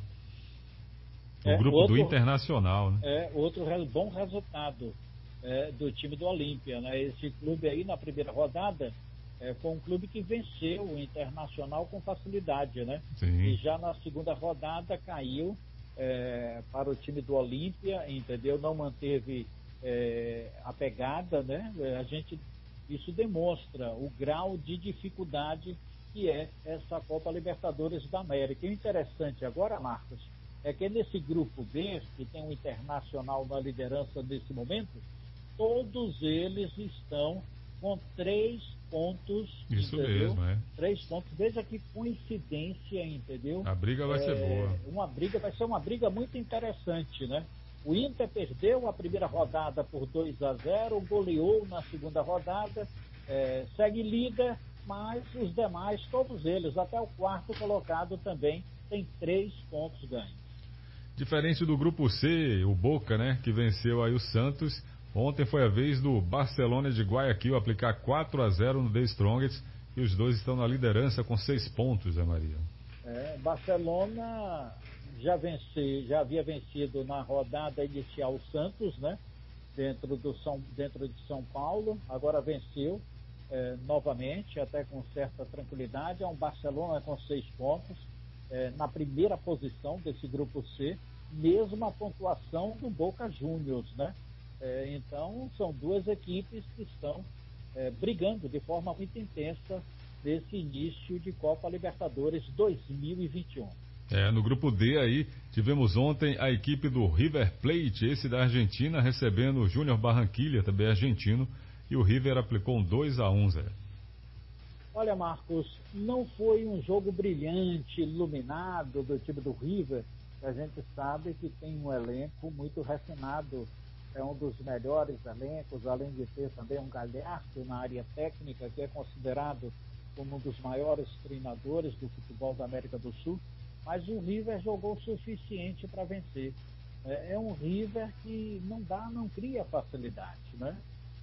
[SPEAKER 2] O
[SPEAKER 4] é,
[SPEAKER 2] grupo
[SPEAKER 4] outro,
[SPEAKER 2] do Internacional, né?
[SPEAKER 4] É, outro bom resultado é, do time do Olímpia, né? Esse clube aí, na primeira rodada, é, foi um clube que venceu o Internacional com facilidade, né?
[SPEAKER 2] Sim.
[SPEAKER 4] E já na segunda rodada caiu é, para o time do Olímpia, entendeu? Não manteve é, a pegada, né? A gente, isso demonstra o grau de dificuldade que é essa Copa Libertadores da América. E o interessante agora, Marcos, é que nesse grupo B, que tem o Internacional na liderança nesse momento, todos eles estão com três pontos.
[SPEAKER 2] Isso
[SPEAKER 4] entendeu?
[SPEAKER 2] mesmo, é.
[SPEAKER 4] Três pontos. Veja que coincidência, entendeu?
[SPEAKER 2] A briga vai
[SPEAKER 4] é,
[SPEAKER 2] ser boa.
[SPEAKER 4] Uma briga, vai ser uma briga muito interessante, né? O Inter perdeu a primeira rodada por dois a zero, goleou na segunda rodada, é, segue líder, mas os demais, todos eles, até o quarto colocado também, tem três pontos ganhos.
[SPEAKER 2] Diferente do grupo C, o Boca, né, que venceu aí o Santos. Ontem foi a vez do Barcelona de Guayaquil aplicar quatro a zero no The Strongest e os dois estão na liderança com seis pontos, Zé Maria.
[SPEAKER 4] É, Barcelona já, vence, já havia vencido na rodada inicial o Santos, né, dentro, do São, dentro de São Paulo, agora venceu é, novamente, até com certa tranquilidade. É um Barcelona com seis pontos, é, na primeira posição desse grupo C, mesma pontuação do Boca Juniors, né? É, então, são duas equipes que estão é, brigando de forma muito intensa nesse início de Copa Libertadores dois mil e vinte e um.
[SPEAKER 2] É, no grupo D aí, tivemos ontem a equipe do River Plate, esse da Argentina, recebendo o Júnior Barranquilla, também argentino, e o River aplicou um dois a um, Zé.
[SPEAKER 4] Olha, Marcos, não foi um jogo brilhante, iluminado do time do River. A gente sabe que tem um elenco muito refinado, é um dos melhores elencos, além de ter também um Galhardo na área técnica, que é considerado como um dos maiores treinadores do futebol da América do Sul. Mas o River jogou o suficiente para vencer. É, é um River que não dá, não cria facilidade, né?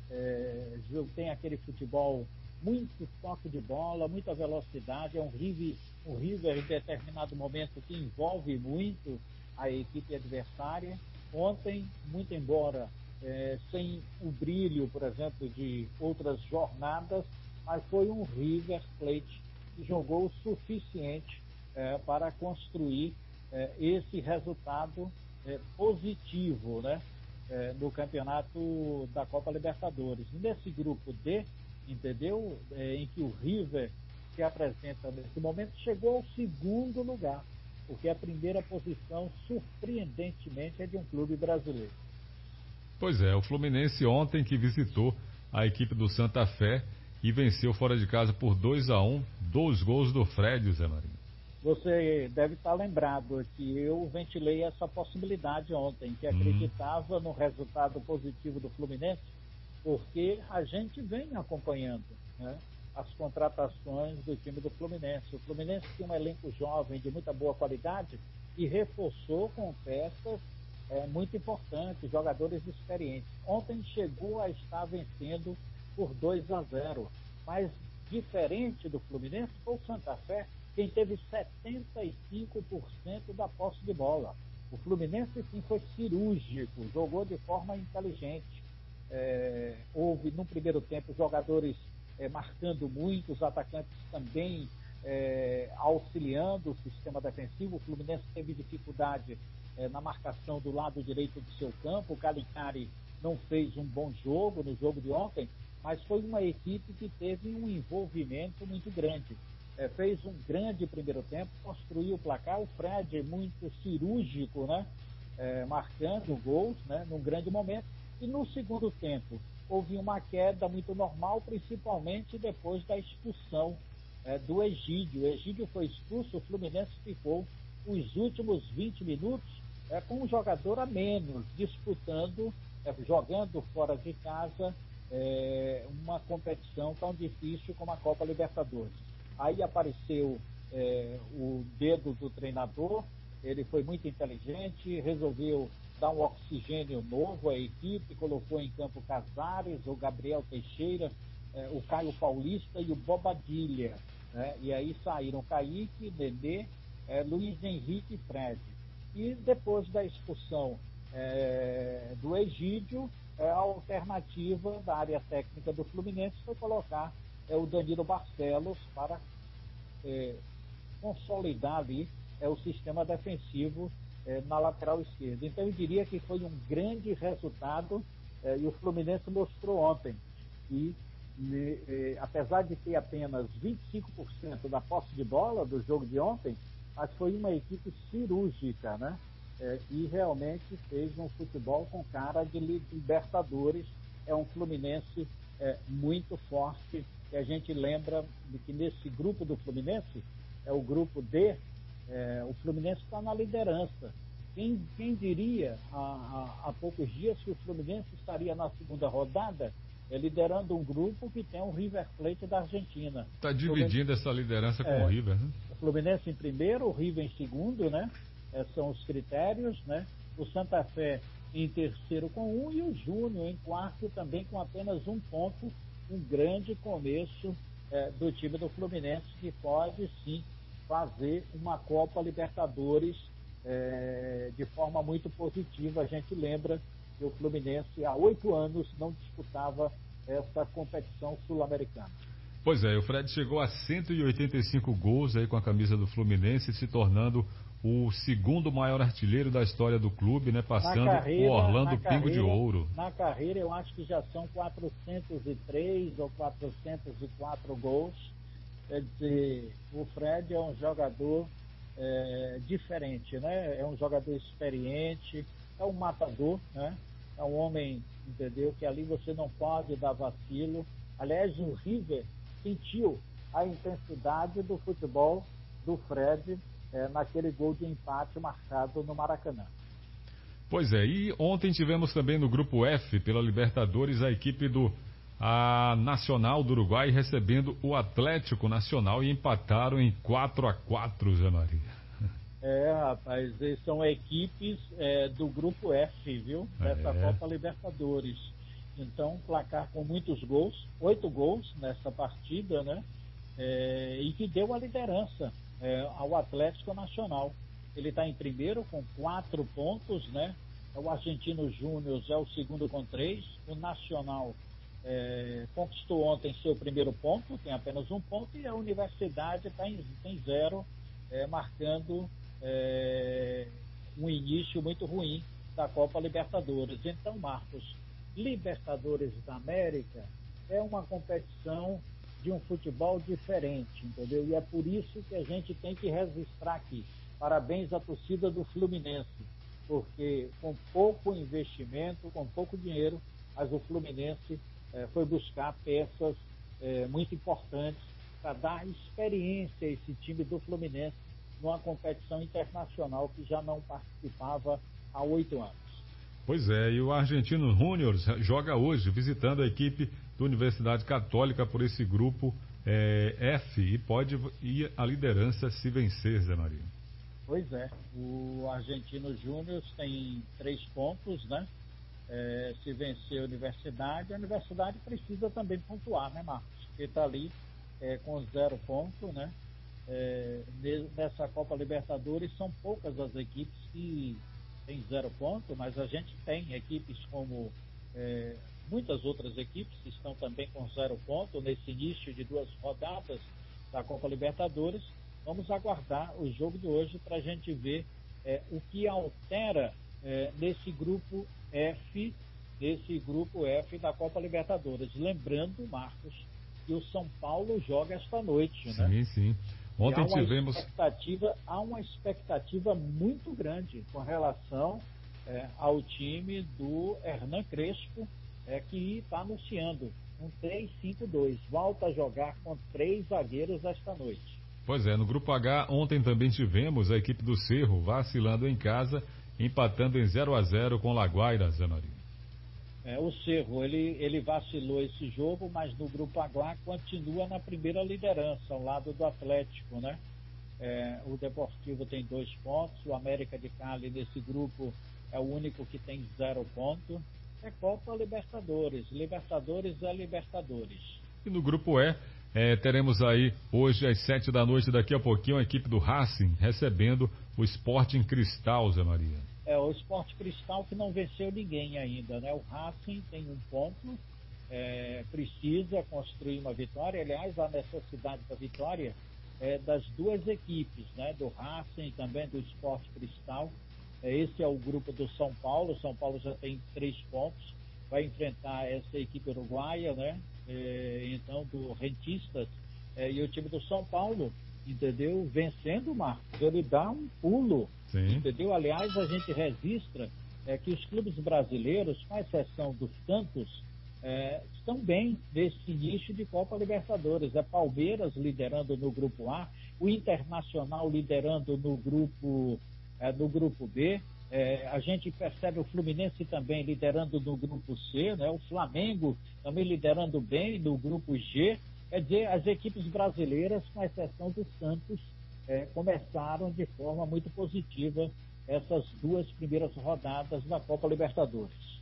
[SPEAKER 4] É, tem aquele futebol, muito toque de bola, muita velocidade, é um River, um River em determinado momento que envolve muito a equipe adversária. Ontem, muito embora é, sem o brilho, por exemplo, de outras jornadas, mas foi um River Plate que jogou o suficiente é, para construir é, esse resultado é, positivo, né? É, no campeonato da Copa Libertadores. Nesse grupo D, entendeu? É, em que o River se apresenta nesse momento, chegou ao segundo lugar, porque a primeira posição, surpreendentemente, é de um clube brasileiro.
[SPEAKER 2] Pois é, o Fluminense ontem que visitou a equipe do Santa Fé e venceu fora de casa por dois a um, dois gols do Fred, Zé Marinho.
[SPEAKER 4] Você deve estar lembrado que eu ventilei essa possibilidade ontem, que acreditava hum. no resultado positivo do Fluminense, porque a gente vem acompanhando, né, as contratações do time do Fluminense. O Fluminense tinha um elenco jovem de muita boa qualidade e reforçou com peças é, muito importantes, jogadores experientes. Ontem chegou a estar vencendo por dois a zero, mas diferente do Fluminense foi o Santa Fé, quem teve setenta e cinco por cento da posse de bola. O Fluminense, sim, foi cirúrgico, jogou de forma inteligente. É, houve, no primeiro tempo, jogadores é, marcando muito, os atacantes também é, auxiliando o sistema defensivo. O Fluminense teve dificuldade é, na marcação do lado direito do seu campo. O Calicari não fez um bom jogo no jogo de ontem, mas foi uma equipe que teve um envolvimento muito grande. É, fez um grande primeiro tempo, construiu o placar, o Fred muito cirúrgico, né? É, marcando gols, né? Num grande momento. E no segundo tempo houve uma queda muito normal, principalmente depois da expulsão é, do Egídio. O Egídio foi expulso, o Fluminense ficou os últimos vinte minutos é, com um jogador a menos, disputando, é, jogando fora de casa é, uma competição tão difícil como a Copa Libertadores. Aí apareceu é, o dedo do treinador, ele foi muito inteligente, resolveu dar um oxigênio novo à equipe, colocou em campo Casares, o Gabriel Teixeira, é, o Caio Paulista e o Bobadilha. Né? E aí saíram Kaique, Nenê, é, Luiz Henrique e Fred. E depois da expulsão é, do Egídio, é, a alternativa da área técnica do Fluminense foi colocar é o Danilo Barcelos para é, consolidar ali é, o sistema defensivo é, na lateral esquerda. Então eu diria que foi um grande resultado é, e o Fluminense mostrou ontem que, é, apesar de ter apenas vinte e cinco por cento da posse de bola do jogo de ontem, mas foi uma equipe cirúrgica, né? É, e realmente fez um futebol com cara de Libertadores. É um Fluminense é, muito forte. E a gente lembra de que nesse grupo do Fluminense, é o grupo D, é, o Fluminense está na liderança. Quem, quem diria há, há, há poucos dias que o Fluminense estaria na segunda rodada, é, liderando um grupo que tem o River Plate da Argentina.
[SPEAKER 2] Está dividindo essa liderança com é, o River, né?
[SPEAKER 4] O Fluminense em primeiro, o River em segundo, né? É, são os critérios, né? O Santa Fé em terceiro com um e o Júnior em quarto também com apenas um ponto. Um grande começo é, do time do Fluminense, que pode sim fazer uma Copa Libertadores é, de forma muito positiva. A gente lembra que o Fluminense há oito anos não disputava essa competição sul-americana.
[SPEAKER 2] Pois é, o Fred chegou a cento e oitenta e cinco gols aí com a camisa do Fluminense, se tornando o segundo maior artilheiro da história do clube, né? Passando carreira, o Orlando Pingo
[SPEAKER 4] carreira,
[SPEAKER 2] de Ouro.
[SPEAKER 4] Na carreira eu acho que já são quatrocentos e três ou quatrocentos e quatro gols. Quer dizer, o Fred é um jogador é, diferente, né? É um jogador experiente, é um matador, né? É um homem, entendeu? Que ali você não pode dar vacilo. Aliás, o River sentiu a intensidade do futebol do Fred é, naquele gol de empate marcado no Maracanã.
[SPEAKER 2] Pois é, e ontem tivemos também no grupo F, pela Libertadores, a equipe do a Nacional do Uruguai recebendo o Atlético Nacional e empataram em quatro a quatro, Zé Maria.
[SPEAKER 4] É, rapaz, são equipes é, do grupo F, viu? Dessa
[SPEAKER 2] é.
[SPEAKER 4] Copa Libertadores. Então, placar com muitos gols, oito gols nessa partida, né? É, e que deu a liderança é, ao Atlético Nacional. Ele está em primeiro com quatro pontos, né? O Argentino Júnior é o segundo com três. O Nacional é, conquistou ontem seu primeiro ponto, tem apenas um ponto, e a Universidade tá em, tem zero, é, marcando é, um início muito ruim da Copa Libertadores. Então, Marcos, Libertadores da América é uma competição de um futebol diferente, entendeu? E é por isso que a gente tem que registrar aqui. Parabéns à torcida do Fluminense, porque com pouco investimento, com pouco dinheiro, mas o Fluminense eh, foi buscar peças eh, muito importantes para dar experiência a esse time do Fluminense numa competição internacional que já não participava há oito anos.
[SPEAKER 2] Pois é, e o Argentino Júnior joga hoje, visitando a equipe da Universidade Católica por esse grupo eh, F, e pode ir à liderança se vencer, Zé Maria.
[SPEAKER 4] Pois é, o Argentino Júnior tem três pontos, né? É, se vencer a Universidade, a Universidade precisa também pontuar, né, Marcos? Porque está ali é, com zero ponto, né? É, nessa Copa Libertadores são poucas as equipes que têm zero ponto, mas a gente tem equipes como é, muitas outras equipes que estão também com zero ponto nesse início de duas rodadas da Copa Libertadores. Vamos aguardar o jogo de hoje para a gente ver é, o que altera é, nesse grupo F, nesse grupo F da Copa Libertadores. Lembrando, Marcos, que o São Paulo joga esta noite,
[SPEAKER 2] sim,
[SPEAKER 4] né?
[SPEAKER 2] Sim, sim. Ontem
[SPEAKER 4] há uma
[SPEAKER 2] tivemos...
[SPEAKER 4] Expectativa, há uma expectativa muito grande com relação é, ao time do Hernan Crespo, é, que está anunciando um três cinco dois. Volta a jogar com três zagueiros esta noite.
[SPEAKER 2] Pois é, no grupo H, ontem também tivemos a equipe do Cerro vacilando em casa, empatando em zero a zero com Laguaira, Zé Maria.
[SPEAKER 4] É, o Cerro, ele, ele vacilou esse jogo, mas no grupo H continua na primeira liderança, ao lado do Atlético, né? É, o Deportivo tem dois pontos, o América de Cali nesse grupo é o único que tem zero ponto. É Copa Libertadores, Libertadores é Libertadores.
[SPEAKER 2] E no grupo E, É, teremos aí hoje às sete da noite, daqui a pouquinho, a equipe do Racing recebendo o Sporting Cristal, Zé Maria.
[SPEAKER 4] É, o Sporting Cristal que não venceu ninguém ainda, né? O Racing tem um ponto, é, precisa construir uma vitória. Aliás, a necessidade da vitória é das duas equipes, né? Do Racing e também do Sporting Cristal. É, esse é o grupo do São Paulo. São Paulo já tem três pontos, vai enfrentar essa equipe uruguaia, né? É, então, do Rentistas, é, e o time do São Paulo, entendeu? Vencendo o Marcos, ele dá um pulo,
[SPEAKER 2] Sim.
[SPEAKER 4] entendeu? Aliás, a gente registra é, que os clubes brasileiros, com exceção do Santos, é, estão bem nesse início de Copa Libertadores. É Palmeiras liderando no grupo A, o Internacional liderando no grupo, é, no grupo B. É, a gente percebe o Fluminense também liderando no grupo C, né? O Flamengo também liderando bem no grupo G. Quer dizer, as equipes brasileiras, com exceção do Santos, é, começaram de forma muito positiva essas duas primeiras rodadas da Copa Libertadores.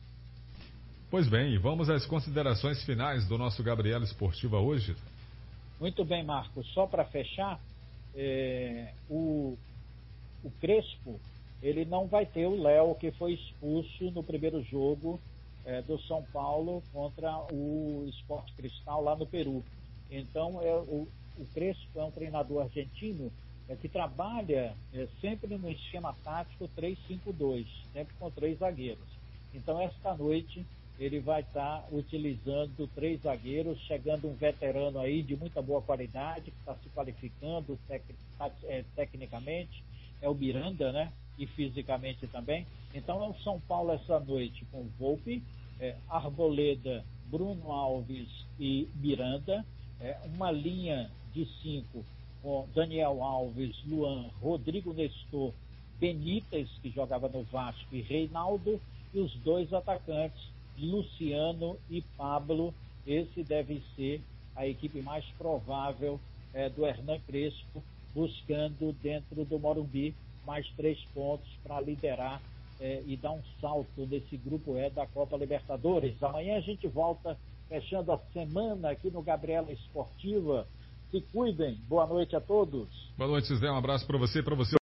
[SPEAKER 2] Pois bem, e vamos às considerações finais do nosso Gabriela Esportiva hoje.
[SPEAKER 4] Muito bem, Marcos. Só para fechar, é, o, o Crespo, ele não vai ter o Léo, que foi expulso no primeiro jogo é, do São Paulo contra o Sport Cristal lá no Peru. Então, é, o, o Crespo é um treinador argentino é, que trabalha é, sempre no esquema tático três cinco dois, sempre com três zagueiros. Então, esta noite, ele vai estar tá utilizando três zagueiros, chegando um veterano aí de muita boa qualidade, que está se qualificando tec, é, tecnicamente, é o Miranda, né? E fisicamente também. Então é o São Paulo essa noite com Volpi, é, Arboleda, Bruno Alves e Miranda. é, uma linha de cinco com Daniel Alves, Luan, Rodrigo Nestor, Benítez, que jogava no Vasco, e Reinaldo, e os dois atacantes, Luciano e Pablo. Esse deve ser a equipe mais provável é, do Hernan Crespo, buscando dentro do Morumbi mais três pontos para liderar é, e dar um salto nesse grupo E da Copa Libertadores. Amanhã a gente volta fechando a semana aqui no Gabriela Esportiva. Se cuidem, boa noite a todos.
[SPEAKER 2] Boa noite, Zé, um abraço para você, para você.